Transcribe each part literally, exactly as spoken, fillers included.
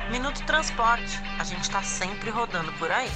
Minuto Transporte, a gente está sempre rodando por aí.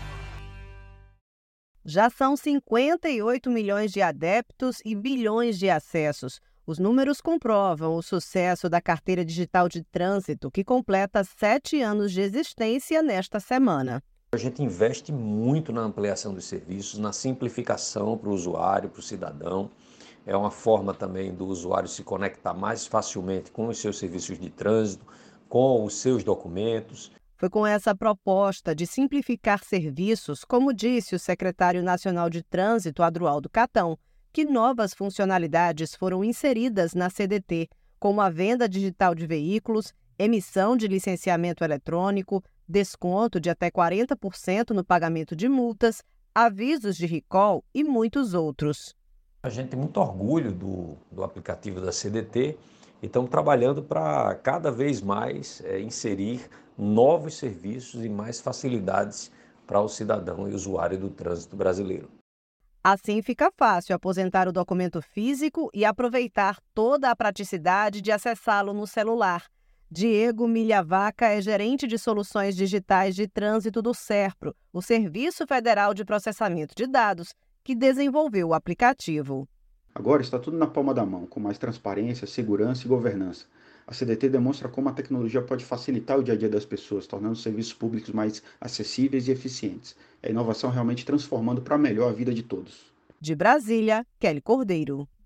Já são cinquenta e oito milhões de adeptos e bilhões de acessos. Os números comprovam o sucesso da carteira digital de trânsito, que completa sete anos de existência nesta semana. A gente investe muito na ampliação dos serviços, na simplificação para o usuário, para o cidadão. É uma forma também do usuário se conectar mais facilmente com os seus serviços de trânsito, com os seus documentos. Foi com essa proposta de simplificar serviços, como disse o secretário nacional de Trânsito, Adroaldo Catão, que novas funcionalidades foram inseridas na C D T, como a venda digital de veículos, emissão de licenciamento eletrônico, desconto de até quarenta por cento no pagamento de multas, avisos de recall e muitos outros. A gente tem muito orgulho do, do aplicativo da C D T e estamos trabalhando para cada vez mais é, inserir novos serviços e mais facilidades para o cidadão e usuário do trânsito brasileiro. Assim fica fácil aposentar o documento físico e aproveitar toda a praticidade de acessá-lo no celular. Diego Milhavaca é gerente de soluções digitais de trânsito do SERPRO, o Serviço Federal de Processamento de Dados, que desenvolveu o aplicativo. Agora está tudo na palma da mão, com mais transparência, segurança e governança. A C D T demonstra como a tecnologia pode facilitar o dia a dia das pessoas, tornando os serviços públicos mais acessíveis e eficientes. É a inovação realmente transformando para melhor a vida de todos. De Brasília, Kelly Cordeiro.